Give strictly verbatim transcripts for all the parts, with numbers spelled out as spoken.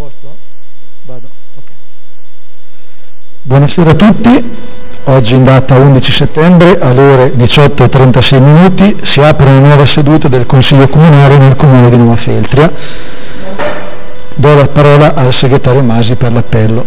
posto? Vado. Okay. Buonasera a tutti. Oggi in data undici settembre alle ore diciotto e trentasei minuti si apre una nuova seduta del Consiglio Comunale nel Comune di Nuova Feltria. Do la parola al segretario Masi per l'appello.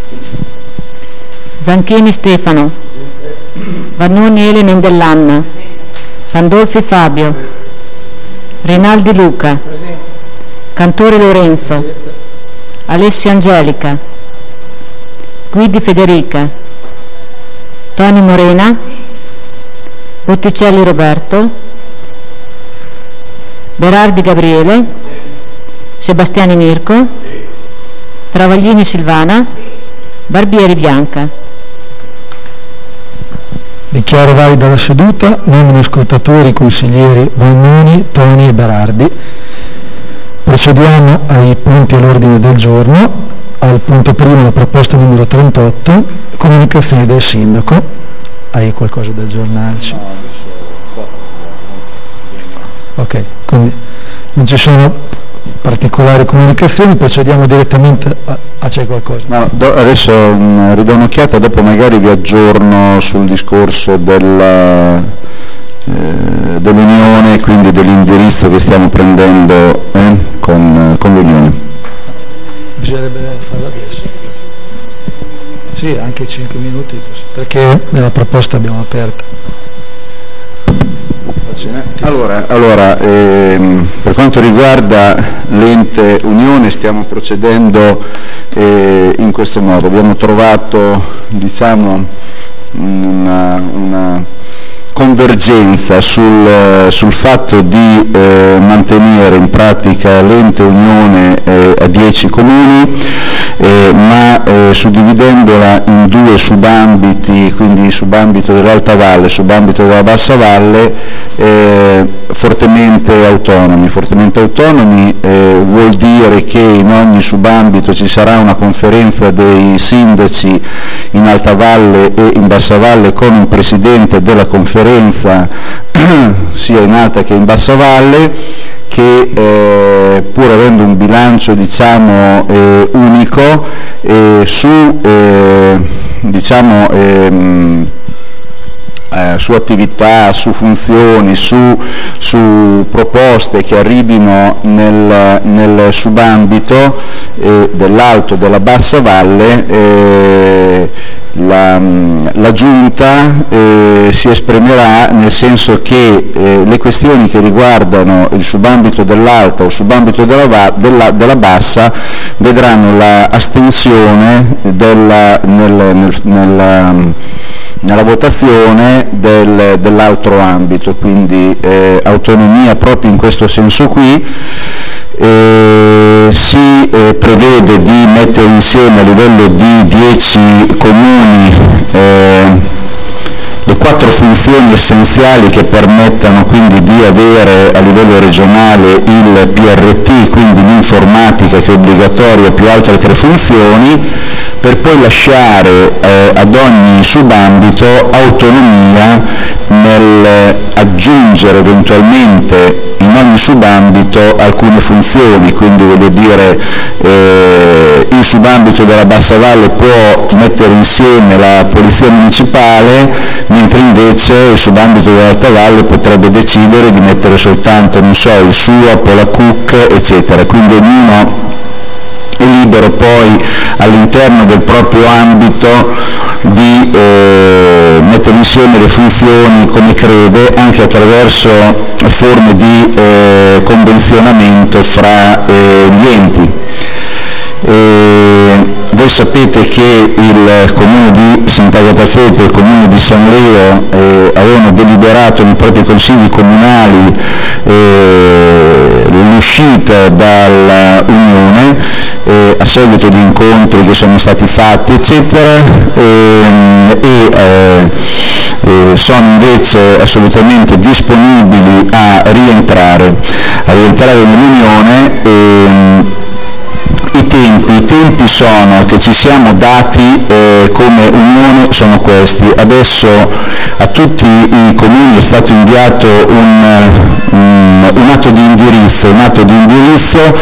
Zanchini Stefano, Vannoni Elena Indellanna, Pandolfi Fabio, Rinaldi Luca, Cantore Lorenzo, Alessia Angelica, Guidi Federica, Toni Morena, Botticelli Roberto, Berardi Gabriele, Sebastiani Mirko, Travaglini Silvana, Barbieri Bianca. Dichiaro valida la seduta, nomino scrutatori consiglieri Vannoni, Toni e Berardi. Procediamo ai punti all'ordine del giorno. Al punto primo la proposta numero trentotto, comunicazioni del sindaco. Hai qualcosa da aggiornarci? Ok, quindi non ci sono particolari comunicazioni, procediamo direttamente a... Ah, c'è qualcosa? No, do, adesso mh, ridò un'occhiata, dopo magari vi aggiorno sul discorso del, eh, dell'Unione, quindi dell'indirizzo che stiamo prendendo eh, con, con l'Unione. Bisognerebbe farlo adesso. Sì, anche cinque minuti, perché nella proposta abbiamo aperta. Allora, allora ehm, per quanto riguarda l'ente Unione stiamo procedendo eh, in questo modo. Abbiamo trovato, diciamo, una, una convergenza sul, sul fatto di eh, mantenere in pratica l'ente Unione eh, a dieci comuni, eh, ma eh, suddividendola in due subambiti, quindi subambito dell'Alta Valle e subambito della Bassa Valle, eh, fortemente autonomi. Fortemente autonomi eh, vuol dire che in ogni subambito ci sarà una conferenza dei sindaci in Alta Valle e in Bassa Valle con un presidente della conferenza sia in Alta che in Bassa Valle, che eh, pur avendo un bilancio, diciamo, eh, unico eh, su eh, diciamo ehm, Eh, su attività, su funzioni, su, su proposte che arrivino nel, nel subambito eh, dell'Alto e della Bassa Valle, eh, la, la Giunta eh, si esprimerà nel senso che eh, le questioni che riguardano il subambito dell'Alta o il subambito della, della, della Bassa vedranno la astensione della, nel, nel, nel nella votazione del, dell'altro ambito, quindi eh, autonomia proprio in questo senso qui. Eh, si eh, prevede di mettere insieme a livello di dieci comuni eh, le quattro funzioni essenziali che permettano quindi di avere a livello regionale il P R T, quindi l'informatica che è obbligatoria, più altre tre funzioni, per poi lasciare eh, ad ogni subambito autonomia nel aggiungere eventualmente in ogni subambito alcune funzioni. Quindi voglio dire, eh, il subambito della Bassa Valle può mettere insieme la Polizia Municipale, mentre invece il subambito dell'Alta Valle potrebbe decidere di mettere soltanto, non so, il S U A P, la C U C, eccetera. Quindi ognuno è libero poi all'interno del proprio ambito di eh, mettere insieme le funzioni come crede, anche attraverso forme di eh, convenzionamento fra eh, gli enti. E voi sapete che il comune di Sant'Agata Feltria e il comune di San Leo eh, avevano deliberato nei propri consigli comunali eh, l'uscita dall'Unione eh, a seguito di incontri che sono stati fatti, eccetera, e, e eh, eh, sono invece assolutamente disponibili a rientrare, a rientrare nell'Unione. E, I tempi, I tempi sono che ci siamo dati eh, come Unione sono questi. Adesso a tutti i comuni è stato inviato un, un, un atto di indirizzo, un atto di indirizzo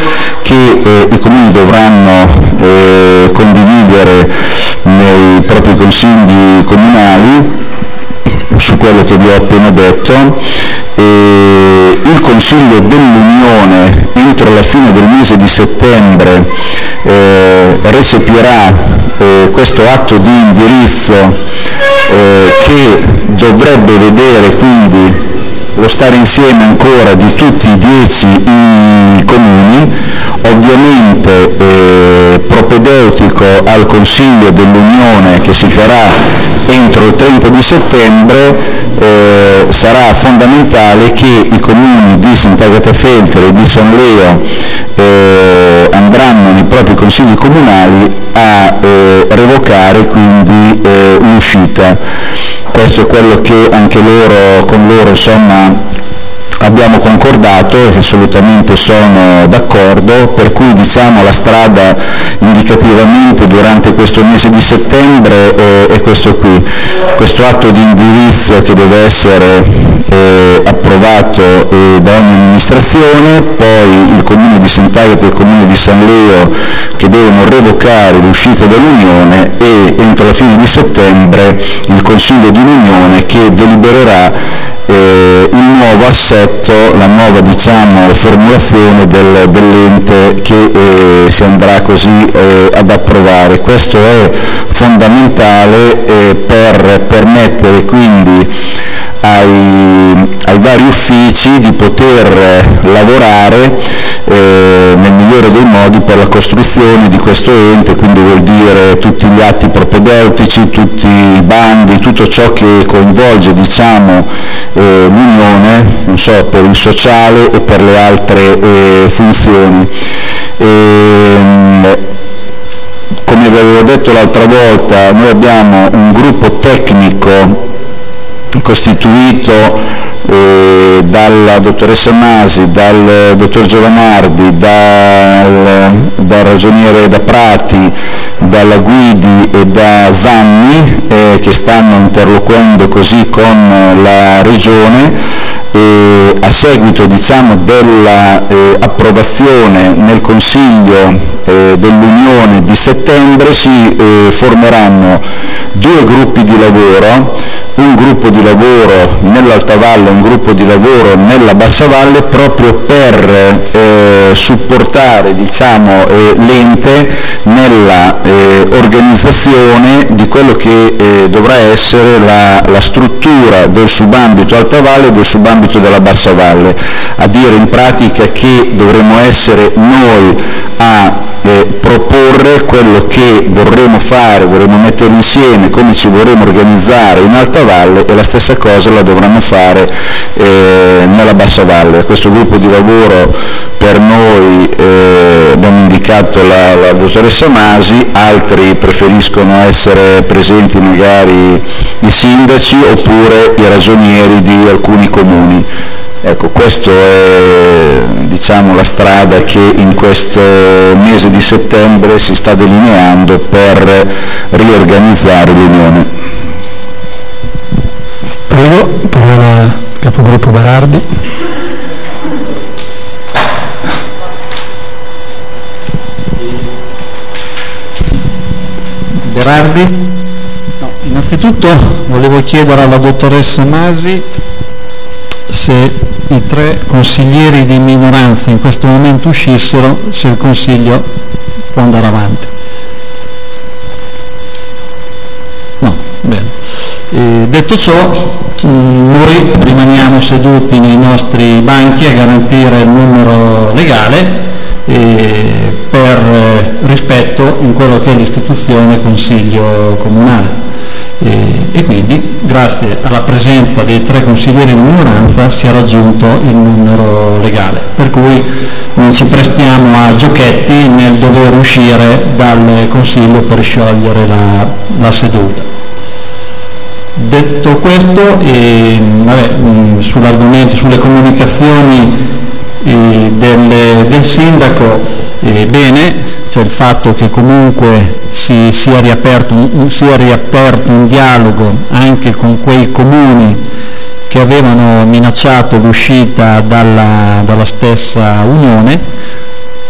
che eh, i comuni dovranno eh, condividere nei propri consigli comunali su quello che vi ho appena detto. E il Consiglio dell'Unione entro la fine del mese di settembre eh, recepirà eh, questo atto di indirizzo eh, che dovrebbe vedere quindi lo stare insieme ancora di tutti i dieci i comuni, ovviamente eh, propedeutico al Consiglio dell'Unione che si terrà entro il trenta di settembre. Eh, sarà fondamentale che i comuni di Sant'Agata Feltri e di San Leo eh, andranno nei propri consigli comunali a eh, revocare quindi eh, l'uscita. Questo è quello che anche loro, con loro insomma, abbiamo concordato e che assolutamente sono d'accordo, per cui diciamo la strada indicativamente durante questo mese di settembre è, è questo qui, questo atto di indirizzo che deve essere eh, approvato eh, da ogni amministrazione, poi il Comune di Sant'Agata e il Comune di San Leo che devono revocare l'uscita dall'Unione e entro la fine di settembre il Consiglio dell'Unione che delibererà Eh, il nuovo assetto, la nuova diciamo, formulazione del, dell'ente che eh, si andrà così eh, ad approvare. Questo è fondamentale eh, per permettere quindi ai, ai vari uffici di poter lavorare eh, nel migliore dei modi per la costruzione di questo ente, quindi vuol dire tutti gli atti propedeutici, tutti i bandi, tutto ciò che coinvolge diciamo, eh, l'Unione, non so, per il sociale e per le altre eh, funzioni. E, come vi avevo detto l'altra volta, noi abbiamo un gruppo tecnico costituito eh, dalla dottoressa Masi, dal dottor Giovanardi, dal, dal ragioniere da Prati, dalla Guidi e da Zanni eh, che stanno interloquendo così con la Regione. E a seguito diciamo, della eh, approvazione nel Consiglio eh, dell'Unione di settembre si eh, formeranno due gruppi di lavoro, un gruppo di lavoro nell'Alta Valle e un gruppo di lavoro nella Bassa Valle, proprio per eh, supportare diciamo, eh, l'ente nella eh, organizzazione di quello che eh, dovrà essere la, la struttura del subambito Alta Valle e del subambito della Bassa Valle, a dire in pratica che dovremo essere noi a eh, proporre quello che vorremmo fare, vorremmo mettere insieme, come ci vorremmo organizzare in Alta Valle, e la stessa cosa la dovremmo fare eh, nella Bassa Valle. Questo gruppo di lavoro per noi eh, abbiamo indicato la, la dottoressa Masi, altri preferiscono essere presenti magari i sindaci oppure i ragionieri di alcuni comuni. Ecco, questa è diciamo, la strada che in questo mese di settembre si sta delineando per riorganizzare l'Unione. Prego, parola al capogruppo Berardi. Berardi? No, innanzitutto volevo chiedere alla dottoressa Masi se i tre consiglieri di minoranza in questo momento uscissero, se il Consiglio può andare avanti. No, bene. E detto ciò, noi rimaniamo seduti nei nostri banchi a garantire il numero legale eh, per eh, rispetto in quello che è l'istituzione Consiglio Comunale. E, e quindi grazie alla presenza dei tre consiglieri di minoranza si è raggiunto il numero legale, per cui non ci prestiamo a giochetti nel dover uscire dal Consiglio per sciogliere la, la seduta. Detto questo, eh, vabbè, sull'argomento, sulle comunicazioni eh, del, del sindaco, eh, bene, c'è il fatto che comunque si sia riaperto, sia riaperto un dialogo anche con quei comuni che avevano minacciato l'uscita dalla, dalla stessa Unione.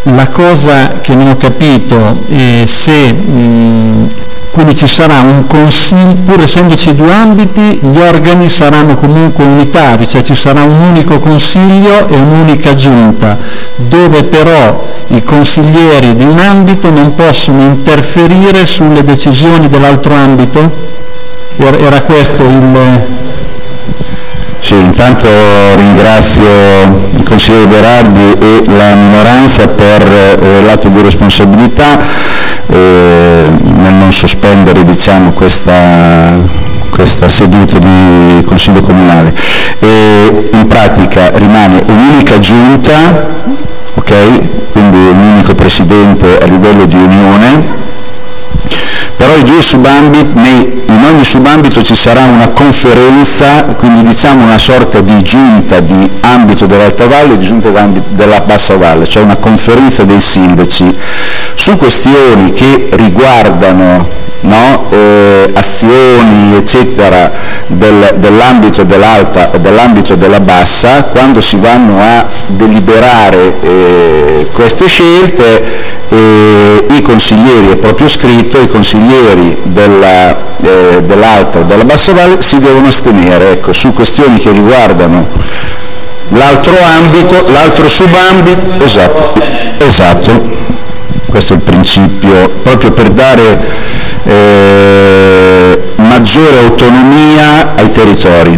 la cosa che non ho capito è se mh, quindi ci sarà un consiglio, pur essendoci due ambiti, gli organi saranno comunque unitari, cioè ci sarà un unico consiglio e un'unica giunta, dove però i consiglieri di un ambito non possono interferire sulle decisioni dell'altro ambito? Era questo il... Sì, intanto ringrazio il consigliere Berardi e la minoranza per eh, l'atto di responsabilità eh, nel non sospendere, diciamo, questa, questa seduta di Consiglio Comunale. E in pratica rimane un'unica giunta, ok? Quindi un unico presidente a livello di unione. Però i due subambiti, in ogni subambito ci sarà una conferenza, quindi diciamo una sorta di giunta di ambito dell'Alta Valle e di giunta della Bassa Valle, cioè una conferenza dei sindaci su questioni che riguardano no, eh, azioni eccetera del, dell'ambito dell'alta e dell'ambito della bassa. Quando si vanno a deliberare eh, queste scelte, eh, i consiglieri, è proprio scritto, i consiglieri della, eh, dell'alta o della bassa valle si devono astenere, ecco, su questioni che riguardano l'altro ambito, l'altro subambito, esatto, esatto, questo è il principio, proprio per dare Eh, maggiore autonomia ai territori.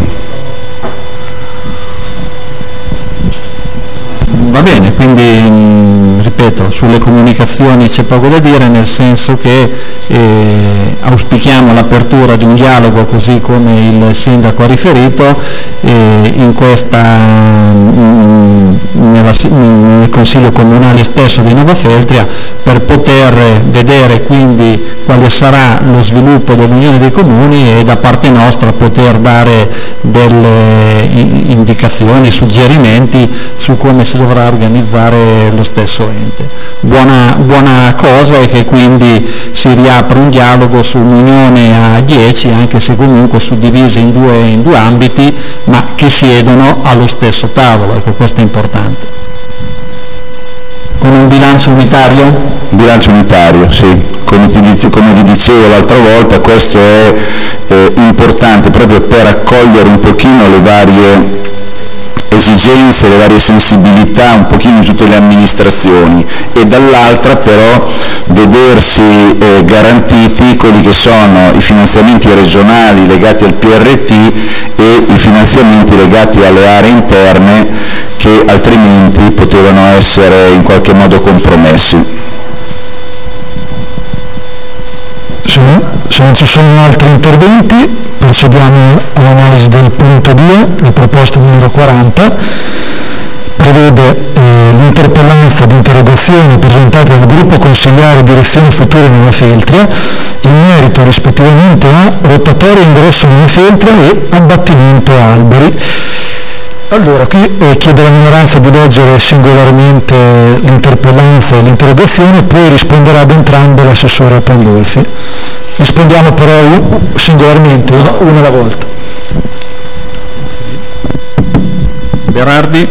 Va bene, quindi mh, ripeto, sulle comunicazioni c'è poco da dire, nel senso che eh, auspichiamo l'apertura di un dialogo, così come il sindaco ha riferito, eh, in questa, mh, nella, nel Consiglio Comunale stesso di Nova Feltria, per poter vedere quindi quale sarà lo sviluppo dell'Unione dei Comuni e da parte nostra poter dare delle indicazioni, suggerimenti su come si dovrà organizzare lo stesso ente. Buona, buona cosa è che quindi si riapre un dialogo su un'unione a dieci, anche se comunque suddivisi in due, in due ambiti, ma che siedono allo stesso tavolo, ecco, questo è importante. Con un bilancio unitario? Bilancio unitario, sì. Come, ti, come vi dicevo l'altra volta, questo è eh, importante proprio per accogliere un pochino le varie esigenze, le varie sensibilità un pochino di tutte le amministrazioni, e dall'altra però vedersi eh, garantiti quelli che sono i finanziamenti regionali legati al P R T e i finanziamenti legati alle aree interne, che altrimenti potevano essere in qualche modo compromessi. Se non ci sono altri interventi, procediamo all'analisi del punto due, la proposta numero quaranta. Prevede eh, l'interpellanza di interrogazioni presentate dal gruppo consigliare Direzione Futura Nova Feltria in merito rispettivamente a rotatorio ingresso Nova Feltria e abbattimento alberi. Allora, qui eh, chiedo alla minoranza di leggere singolarmente l'interpellanza e l'interrogazione, poi risponderà ad entrambe l'assessore Pandolfi. Rispondiamo però singolarmente, una, una alla volta. Berardi.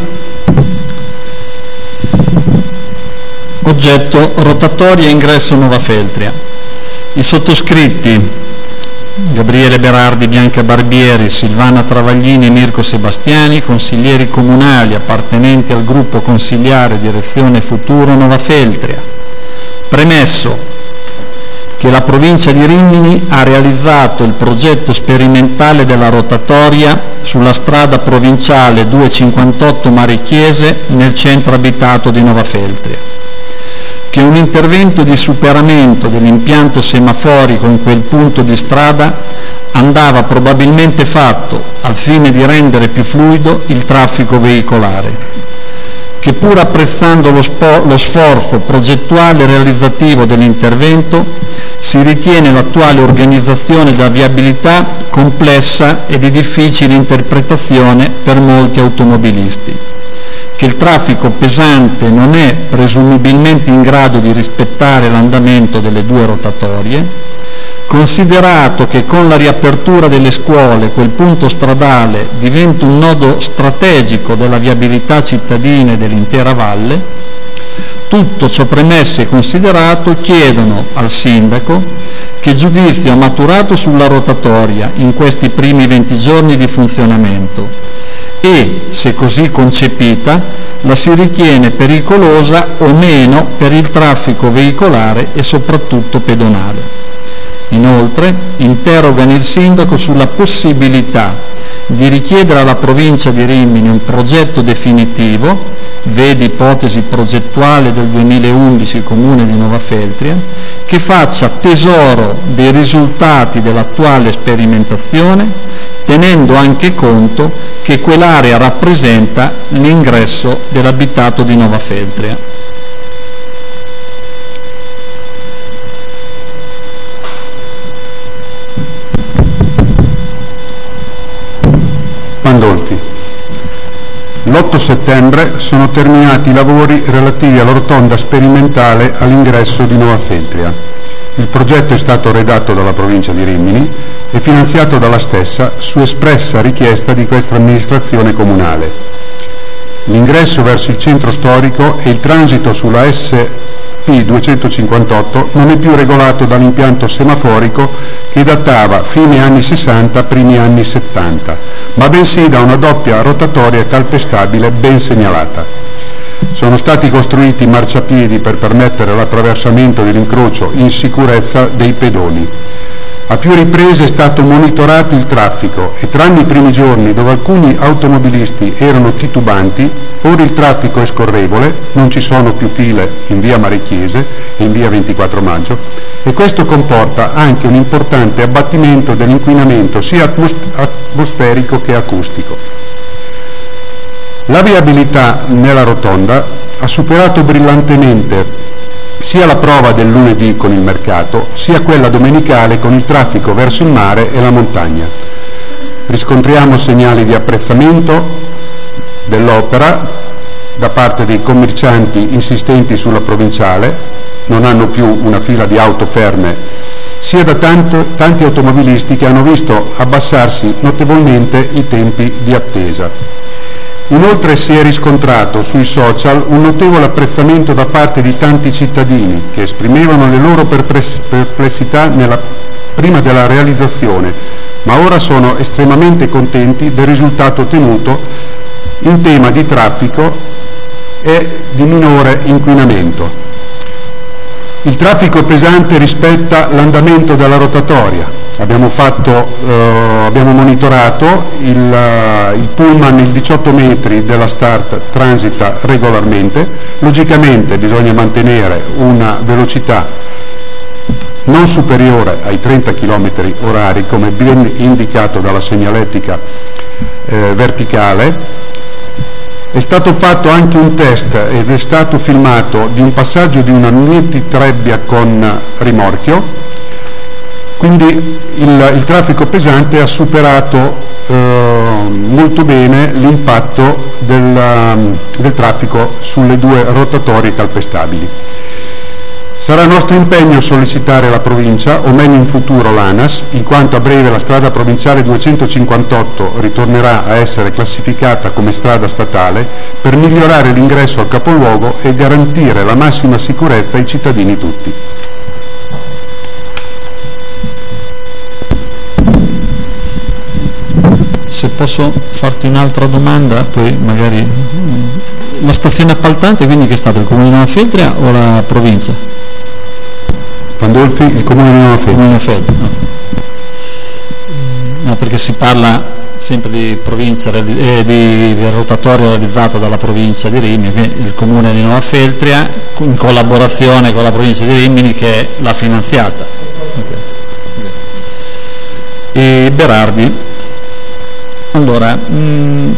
Oggetto: rotatoria ingresso Nova Feltria. I sottoscritti Gabriele Berardi, Bianca Barbieri, Silvana Travaglini e Mirko Sebastiani, consiglieri comunali appartenenti al gruppo consigliare Direzione Futuro Nova Feltria. Premesso che la provincia di Rimini ha realizzato il progetto sperimentale della rotatoria sulla strada provinciale duecentocinquantotto Marichiese nel centro abitato di Nova Feltria, che un intervento di superamento dell'impianto semaforico in quel punto di strada andava probabilmente fatto al fine di rendere più fluido il traffico veicolare, che pur apprezzando lo, spo- lo sforzo progettuale e realizzativo dell'intervento, si ritiene l'attuale organizzazione della viabilità complessa e di difficile interpretazione per molti automobilisti, che il traffico pesante non è presumibilmente in grado di rispettare l'andamento delle due rotatorie, considerato che con la riapertura delle scuole quel punto stradale diventa un nodo strategico della viabilità cittadina e dell'intera valle, Tutto ciò premesso e considerato, chiedono al Sindaco che giudizio ha maturato sulla rotatoria in questi primi venti giorni di funzionamento e, se così concepita, la si ritiene pericolosa o meno per il traffico veicolare e soprattutto pedonale. Inoltre, interrogano il Sindaco sulla possibilità di richiedere alla Provincia di Rimini un progetto definitivo, vedi ipotesi progettuale del duemilaundici Comune di Nova Feltria, che faccia tesoro dei risultati dell'attuale sperimentazione, tenendo anche conto che quell'area rappresenta l'ingresso dell'abitato di Nova Feltria. Pandolfi. L'otto settembre sono terminati i lavori relativi alla rotonda sperimentale all'ingresso di Nova Feltria. Il progetto è stato redatto dalla provincia di Rimini e finanziato dalla stessa su espressa richiesta di questa amministrazione comunale. L'ingresso verso il centro storico e il transito sulla S P duecentocinquantotto non è più regolato dall'impianto semaforico che datava fine anni sessanta, primi anni settanta, ma bensì da una doppia rotatoria calpestabile ben segnalata. Sono stati costruiti marciapiedi per permettere l'attraversamento dell'incrocio in sicurezza dei pedoni. A più riprese è stato monitorato il traffico e tranne i primi giorni dove alcuni automobilisti erano titubanti, ora il traffico è scorrevole, non ci sono più file in via Marecchiese e in via ventiquattro maggio e questo comporta anche un importante abbattimento dell'inquinamento sia atmos- atmosferico che acustico. La viabilità nella rotonda ha superato brillantemente sia la prova del lunedì con il mercato, sia quella domenicale con il traffico verso il mare e la montagna. Riscontriamo segnali di apprezzamento dell'opera da parte dei commercianti insistenti sulla provinciale, non hanno più una fila di auto ferme, sia da tanto, tanti automobilisti che hanno visto abbassarsi notevolmente i tempi di attesa. Inoltre si è riscontrato sui social un notevole apprezzamento da parte di tanti cittadini che esprimevano le loro perplessità nella, prima della realizzazione, ma ora sono estremamente contenti del risultato ottenuto in tema di traffico e di minore inquinamento. Il traffico pesante rispetta l'andamento della rotatoria. Abbiamo, fatto, eh, abbiamo monitorato il, uh, il pullman, il diciotto metri della Start transita regolarmente, logicamente bisogna mantenere una velocità non superiore ai trenta chilometri orari come ben indicato dalla segnaletica eh, verticale. È stato fatto anche un test ed è stato filmato di un passaggio di una Mini Trebbia con rimorchio. Quindi il, il traffico pesante ha superato eh, molto bene l'impatto del, del traffico sulle due rotatorie calpestabili. Sarà nostro impegno sollecitare la provincia, o meglio in futuro l'ANAS, in quanto a breve la strada provinciale duecentocinquantotto ritornerà a essere classificata come strada statale, per migliorare l'ingresso al capoluogo e garantire la massima sicurezza ai cittadini tutti. Se posso farti un'altra domanda, poi magari la stazione appaltante quindi che è stata il Comune di Nova Feltria o la provincia? Pandolfi, il Comune di Nova Feltria. Comune di Nova Feltria, no. No, perché si parla sempre di provincia eh, di, di rotatorio realizzato dalla provincia di Rimini, il Comune di Nova Feltria in collaborazione con la provincia di Rimini che l'ha finanziata. Okay. E Berardi. Allora, mh,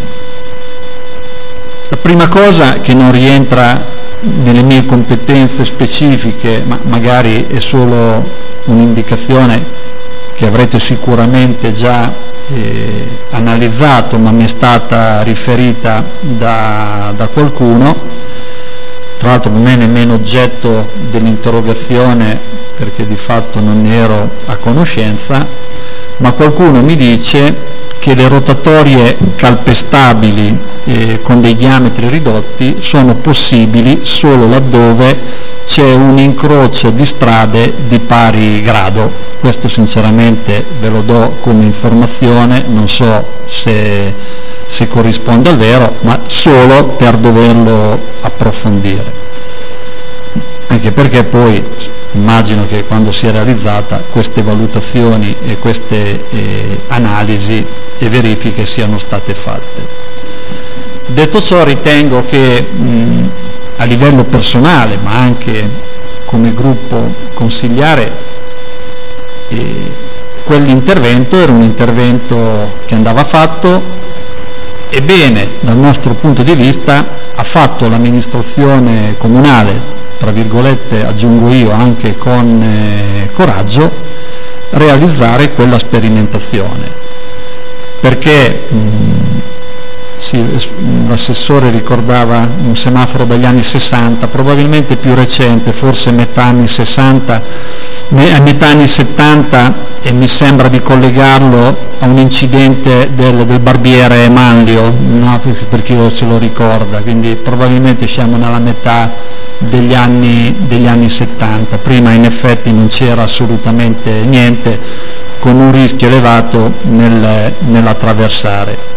la prima cosa che non rientra nelle mie competenze specifiche, ma magari è solo un'indicazione che avrete sicuramente già eh, analizzato, ma mi è stata riferita da, da qualcuno, tra l'altro non è nemmeno oggetto dell'interrogazione perché di fatto non ne ero a conoscenza, ma qualcuno mi dice che le rotatorie calpestabili eh, con dei diametri ridotti sono possibili solo laddove c'è un incrocio di strade di pari grado. Questo sinceramente ve lo do come informazione, non so se, se corrisponde al vero, ma solo per doverlo approfondire. Anche perché poi immagino che quando si è realizzata queste valutazioni e queste eh, analisi e verifiche siano state fatte. Detto ciò, ritengo che mh, a livello personale, ma anche come gruppo consigliare, eh, quell'intervento era un intervento che andava fatto e bene, dal nostro punto di vista, ha fatto l'amministrazione comunale, tra virgolette aggiungo io anche con eh, coraggio, realizzare quella sperimentazione, perché mh, sì, l'assessore ricordava un semaforo dagli anni sessanta, probabilmente più recente, forse metà anni sessanta, a metà anni settanta, e mi sembra di collegarlo a un incidente del, del barbiere Manlio, no, per chi lo, se lo ricorda, quindi probabilmente siamo nella metà degli anni, degli anni settanta, prima in effetti non c'era assolutamente niente, con un rischio elevato nel, nell'attraversare.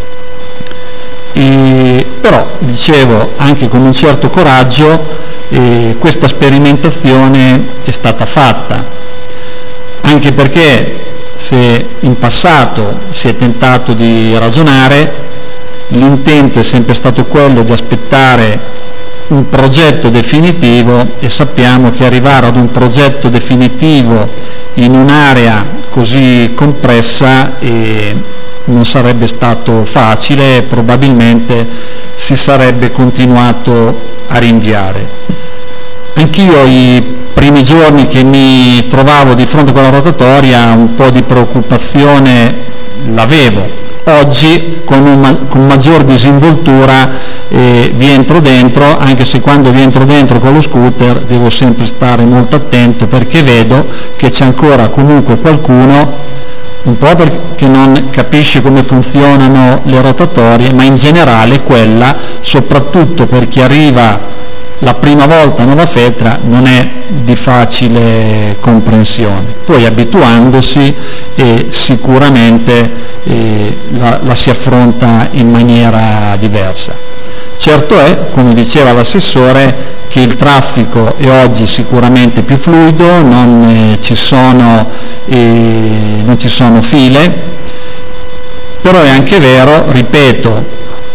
E, però, dicevo, anche con un certo coraggio eh, questa sperimentazione è stata fatta, anche perché se in passato si è tentato di ragionare, l'intento è sempre stato quello di aspettare un progetto definitivo, e sappiamo che arrivare ad un progetto definitivo in un'area così complessa eh, non sarebbe stato facile e probabilmente si sarebbe continuato a rinviare. Anch'io i primi giorni che mi trovavo di fronte a quella rotatoria un po' di preoccupazione l'avevo. Oggi con, un, con maggior disinvoltura eh, vi entro dentro, anche se quando vi entro dentro con lo scooter devo sempre stare molto attento, perché vedo che c'è ancora comunque qualcuno, un po' perché non capisce come funzionano le rotatorie, ma in generale quella, soprattutto per chi arriva la prima volta a Nova Feltria, non è di facile comprensione. Poi abituandosi eh, sicuramente eh, la, la si affronta in maniera diversa. Certo è, come diceva l'assessore, che il traffico è oggi sicuramente più fluido, non, eh, ci sono, eh, non ci sono file, però è anche vero, ripeto,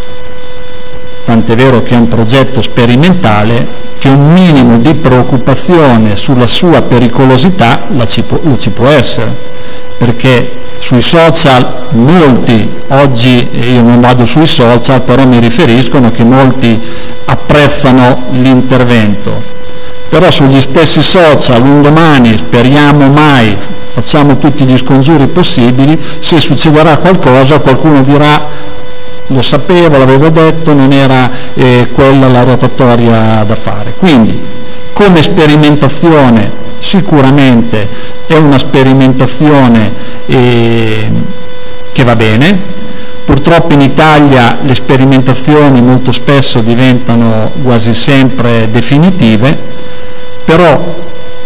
tant'è vero che è un progetto sperimentale, che un minimo di preoccupazione sulla sua pericolosità la ci può, lo ci può essere, perché sui social molti, oggi io non vado sui social, però mi riferiscono che molti apprezzano l'intervento, però sugli stessi social un domani, speriamo mai, facciamo tutti gli scongiuri possibili, se succederà qualcosa qualcuno dirà lo sapevo, l'avevo detto, non era eh, quella la rotatoria da fare. Quindi come sperimentazione sicuramente è una sperimentazione eh, che va bene. Purtroppo in Italia le sperimentazioni molto spesso diventano quasi sempre definitive, però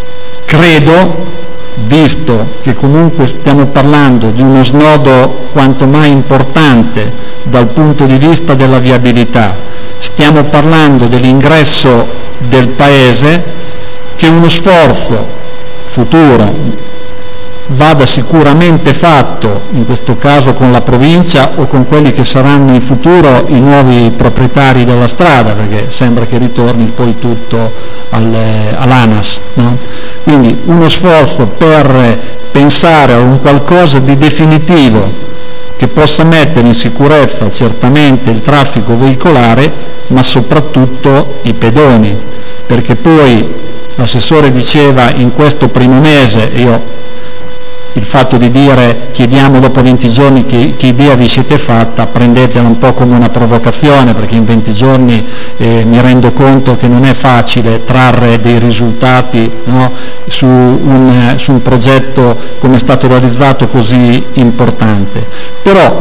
credo, visto che comunque stiamo parlando di uno snodo quanto mai importante dal punto di vista della viabilità, stiamo parlando dell'ingresso del paese, che uno sforzo futuro vada sicuramente fatto, in questo caso con la provincia o con quelli che saranno in futuro i nuovi proprietari della strada, perché sembra che ritorni poi tutto al, all'ANAS, no? Quindi uno sforzo per pensare a un qualcosa di definitivo che possa mettere in sicurezza certamente il traffico veicolare, ma soprattutto i pedoni, perché poi l'assessore diceva in questo primo mese, io il fatto di dire chiediamo dopo venti giorni che, che idea vi siete fatta, prendetela un po' come una provocazione, perché in venti giorni eh, mi rendo conto che non è facile trarre dei risultati, no, su, un, su un progetto come è stato realizzato così importante. Però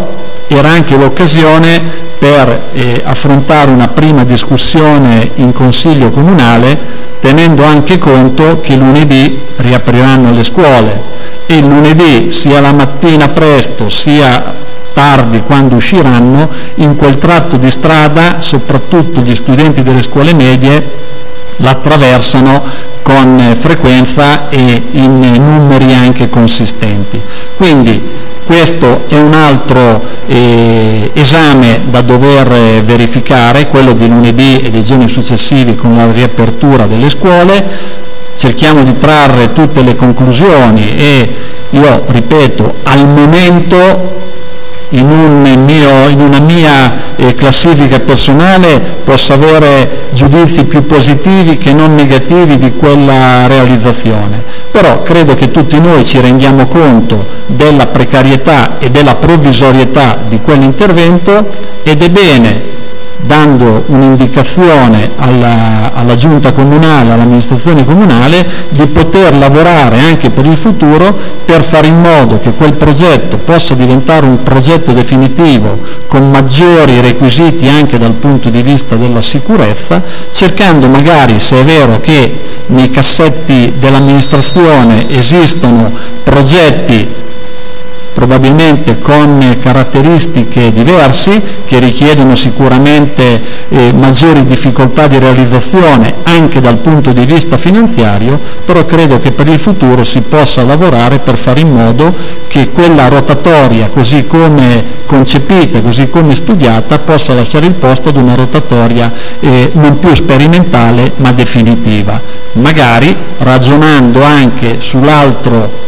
era anche l'occasione per eh, affrontare una prima discussione in Consiglio Comunale, tenendo anche conto che lunedì riapriranno le scuole e il lunedì, sia la mattina presto sia tardi quando usciranno, in quel tratto di strada soprattutto gli studenti delle scuole medie l'attraversano con frequenza e in numeri anche consistenti. Quindi questo è un altro eh, esame da dover verificare, quello di lunedì e dei giorni successivi con la riapertura delle scuole. Cerchiamo di trarre tutte le conclusioni e io ripeto, al momento in, un mio, in una mia eh, classifica personale posso avere giudizi più positivi che non negativi di quella realizzazione, però credo che tutti noi ci rendiamo conto della precarietà e della provvisorietà di quell'intervento ed è bene, dando un'indicazione alla, alla giunta comunale, all'amministrazione comunale, di poter lavorare anche per il futuro per fare in modo che quel progetto possa diventare un progetto definitivo con maggiori requisiti anche dal punto di vista della sicurezza, cercando magari, se è vero che nei cassetti dell'amministrazione esistono progetti probabilmente con caratteristiche diverse che richiedono sicuramente eh, maggiori difficoltà di realizzazione anche dal punto di vista finanziario, però credo che per il futuro si possa lavorare per fare in modo che quella rotatoria, così come concepita, così come studiata, possa lasciare il posto ad una rotatoria eh, non più sperimentale ma definitiva, magari ragionando anche sull'altro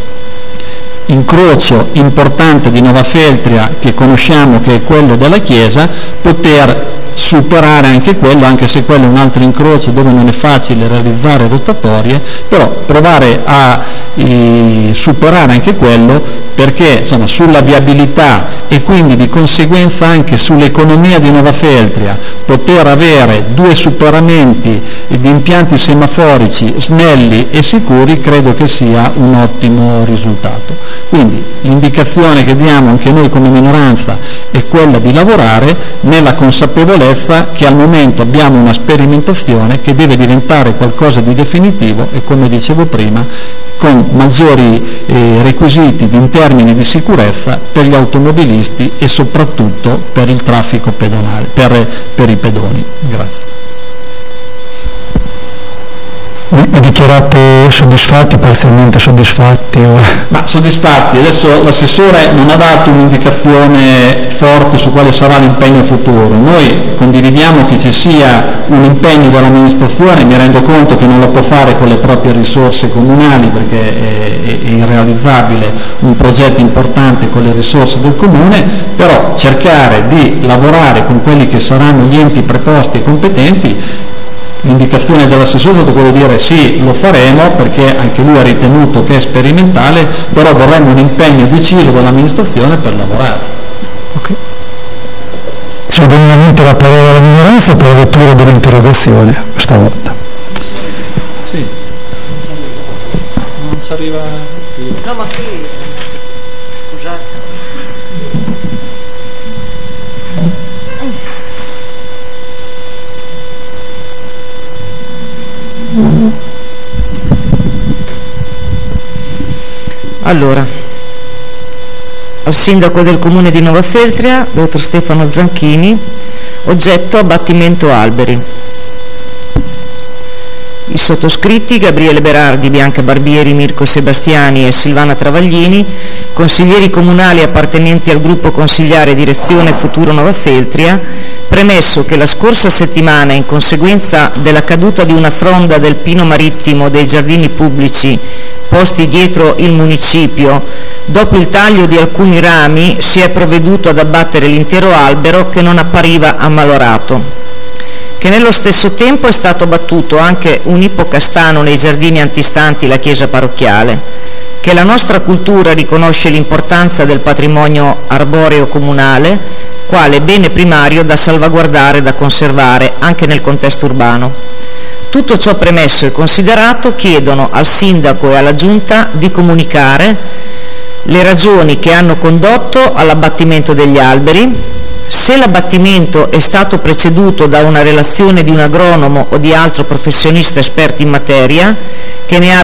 incrocio importante di Novafeltria che conosciamo, che è quello della chiesa, poter superare anche quello, anche se quello è un altro incrocio dove non è facile realizzare rotatorie, però provare a eh, superare anche quello, perché insomma, sulla viabilità e quindi di conseguenza anche sull'economia di Novafeltria poter avere due superamenti di impianti semaforici snelli e sicuri credo che sia un ottimo risultato. Quindi l'indicazione che diamo anche noi come minoranza è quella di lavorare nella consapevolezza che al momento abbiamo una sperimentazione che deve diventare qualcosa di definitivo e, come dicevo prima, con maggiori eh, requisiti in termini di sicurezza per gli automobilisti e soprattutto per il traffico pedonale, per, per i pedoni. Grazie. Vi dichiarate soddisfatti, parzialmente soddisfatti? O... Ma soddisfatti, adesso l'assessore non ha dato un'indicazione forte su quale sarà l'impegno futuro. Noi condividiamo che ci sia un impegno dell'amministrazione, mi rendo conto che non lo può fare con le proprie risorse comunali perché è, è irrealizzabile un progetto importante con le risorse del comune, però cercare di lavorare con quelli che saranno gli enti preposti e competenti. L'indicazione dell'assessore è stata quella di dire sì, lo faremo perché anche lui ha ritenuto che è sperimentale, però vorremmo un impegno deciso dall'amministrazione per lavorare. Ok. Cedo nuovamente la parola alla minoranza per la lettura dell'interrogazione questa volta. Sì. Non si arriva il filo. No, ma qui, scusate. Allora, al sindaco del comune di Novafeltria, dottor Stefano Zanchini, oggetto abbattimento alberi. I sottoscritti Gabriele Berardi, Bianca Barbieri, Mirko Sebastiani e Silvana Travaglini, consiglieri comunali appartenenti al gruppo consigliare Direzione Futuro Novafeltria, premesso che la scorsa settimana, in conseguenza della caduta di una fronda del pino marittimo dei giardini pubblici posti dietro il municipio, dopo il taglio di alcuni rami si è provveduto ad abbattere l'intero albero che non appariva ammalorato, che nello stesso tempo è stato abbattuto anche un ippocastano nei giardini antistanti la chiesa parrocchiale, che la nostra cultura riconosce l'importanza del patrimonio arboreo comunale quale bene primario da salvaguardare e da conservare anche nel contesto urbano. Tutto ciò premesso e considerato, chiedono al sindaco e alla giunta di comunicare le ragioni che hanno condotto all'abbattimento degli alberi, se l'abbattimento è stato preceduto da una relazione di un agronomo o di altro professionista esperto in materia che ne ha